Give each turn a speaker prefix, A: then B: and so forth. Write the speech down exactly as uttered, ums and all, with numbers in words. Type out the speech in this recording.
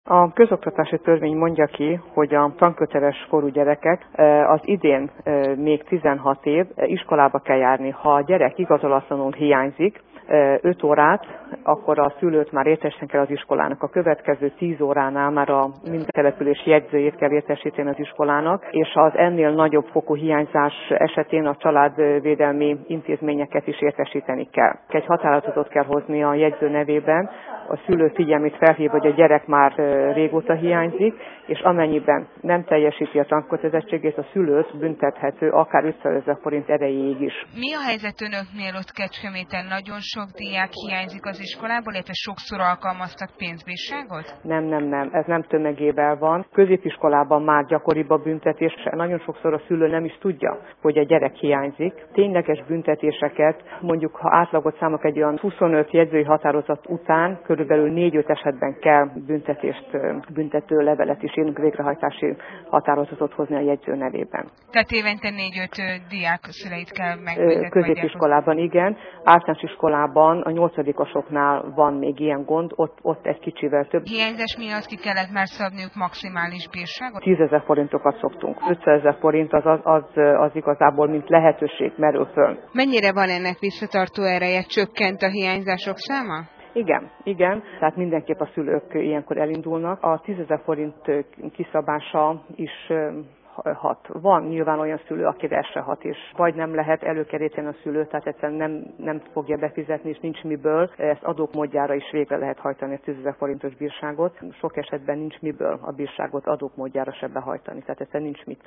A: A közoktatási törvény mondja ki, hogy a tanköteles korú gyerekek az idén még tizenhat év iskolába kell járni. Ha a gyerek igazolatlanul hiányzik öt órát, akkor a szülőt már értesíteni kell az iskolának. A következő tíz óránál már a minden település jegyzőjét kell értesíteni az iskolának, és az ennél nagyobb fokú hiányzás esetén a családvédelmi intézményeket is értesíteni kell. Egy határozatot kell hozni a jegyző nevében, a szülő figyelmét felhív, hogy a gyerek már régóta hiányzik, és amennyiben nem teljesíti a tankötelezettségét, a szülőt büntethető akár ötszázezer forint erejéig is.
B: Mi a helyzet önöknél ott Kecskeméten? Nagyon sok diák hiányzik az iskolából, illetve sokszor alkalmaztak pénzbírságot?
A: Nem, nem, nem, ez nem tömegével van. Középiskolában már gyakoribb a büntetés. Nagyon sokszor a szülő nem is tudja, hogy a gyerek hiányzik. Tényleges büntetéseket, mondjuk ha átlagot számok egy olyan huszonöt jegyzői határozat után, körülbelül négy-öt esetben kell büntetést, büntető levelet is írnunk, végrehajtási határozatot hozni a jegyző nevében.
B: Tehát évente négy-öt diák szüleit kell megbüntetni?
A: Középiskolában igen, általános iskolában a nyolcadikosoknál van még ilyen gond, ott, ott egy kicsivel több.
B: Hiányzás miatt ki kellett már szabniuk maximális bírságot?
A: tízezer forintokat szoktunk. ötszázezer forint az, az, az, az igazából mint lehetőség merül föl.
B: Mennyire van ennek visszatartó ereje? Csökkent a hiányzások száma?
A: Igen, igen, tehát mindenképp a szülők ilyenkor elindulnak. A tízezer forint kiszabása is hat. Van nyilván olyan szülő, akire ez se hat is. Vagy nem lehet előkeríteni a szülőt, tehát egyszerűen nem, nem fogja befizetni, és nincs miből. Ezt adók módjára is végre lehet hajtani a tízezer forintos bírságot. Sok esetben nincs miből a bírságot adók módjára se behajtani, tehát egyszerűen nincs mit.